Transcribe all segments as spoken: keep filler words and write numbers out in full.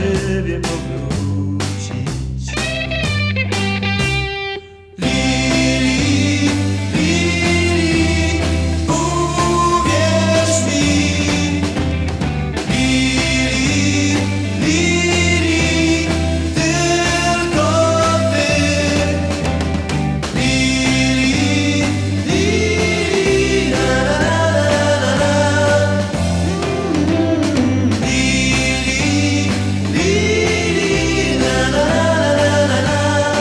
ciebie powrócić. Lili, Lili, uwierz mi. Lili, Lili, tylko ty. Lili, Lili, la la la la la. Lili, Lili, la la la la la.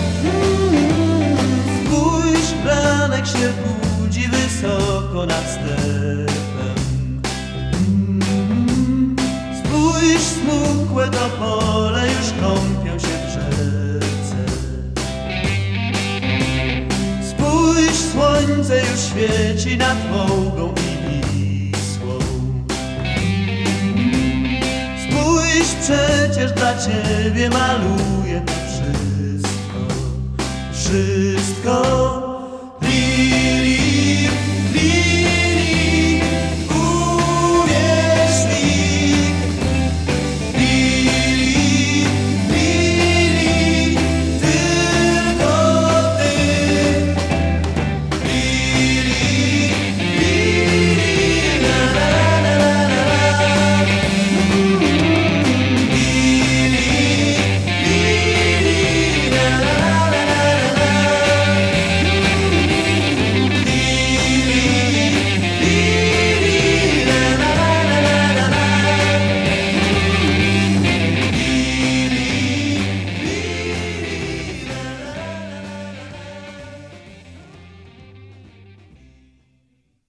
Spójrz, ranek się budzi wysoko nad stepem. Spójrz, smukłe to pole już kąpią się w rzece. Spójrz, słońce już świeci nad Wołgą i Wisłą. Spójrz, przecież dla ciebie maluję to wszystko, wszystko.